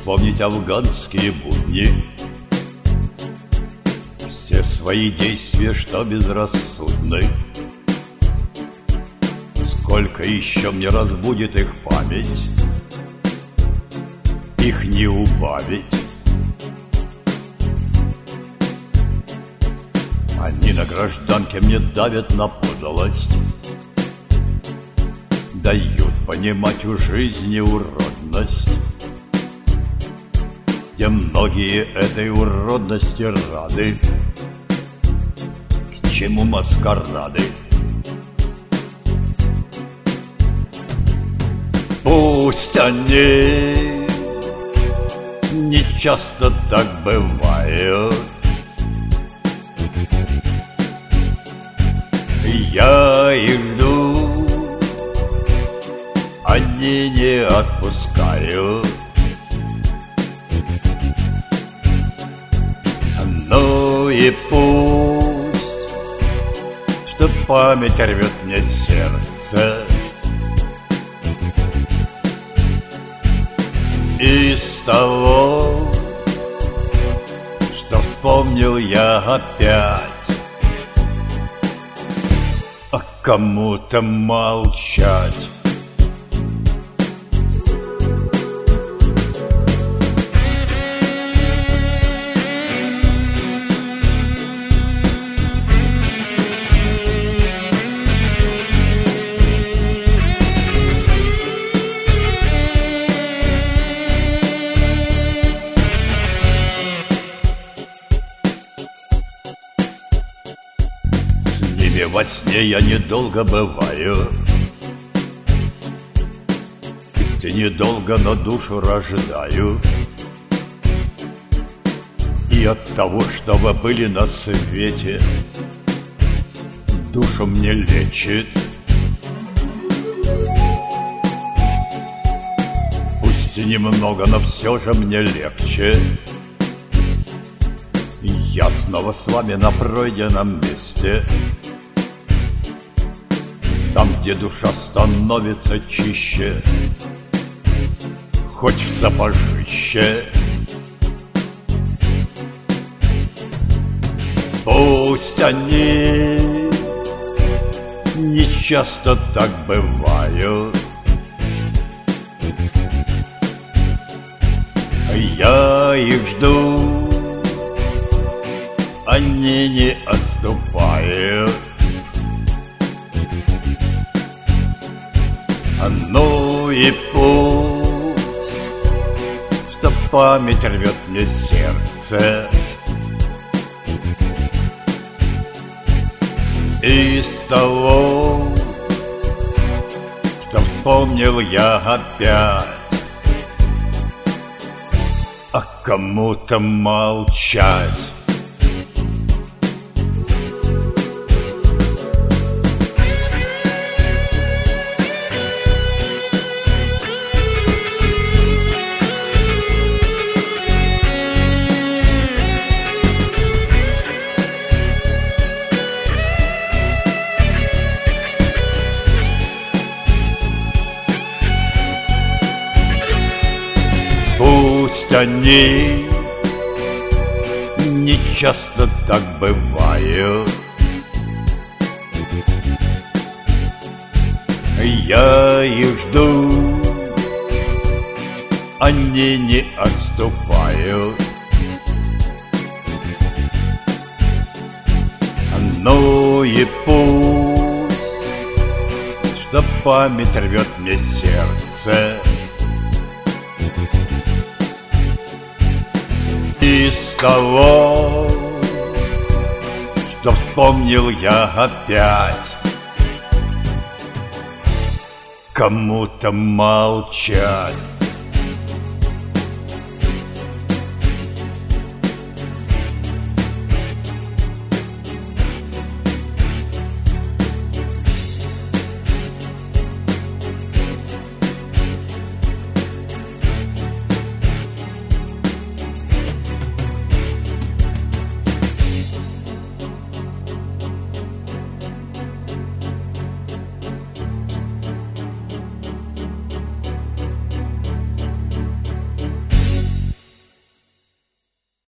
вспомнить афганские будни, все свои действия, что безрассудны. Сколько еще мне разбудит их память, их не убавить. Они на гражданке мне давят на подлость, дают понимать у жизни уродность, где многие этой уродности рады. К чему маскарады? Пусть они, не часто так бывает, я их жду, они не отпускают. Ну и пусть, что память рвет мне сердце из того, что вспомнил я опять. А кому-то молчать. Во сне я недолго бываю, пусть и недолго, но душу рождаю. И от того, что вы были на свете, душу мне лечит. Пусть и немного, но все же мне легче. Я снова с вами на пройденном месте, там, где душа становится чище, хоть в сапожище. Пусть они не часто так бывают, я их жду, они не отступают. Ну и пусть, что память рвет мне сердце из того, что вспомнил я опять. А кому-то молчать. Пусть они не часто так бывают, я их жду, они не отступают. Ну и пусть, что память рвет мне сердце из того, что вспомнил я опять. Кому-то молчать.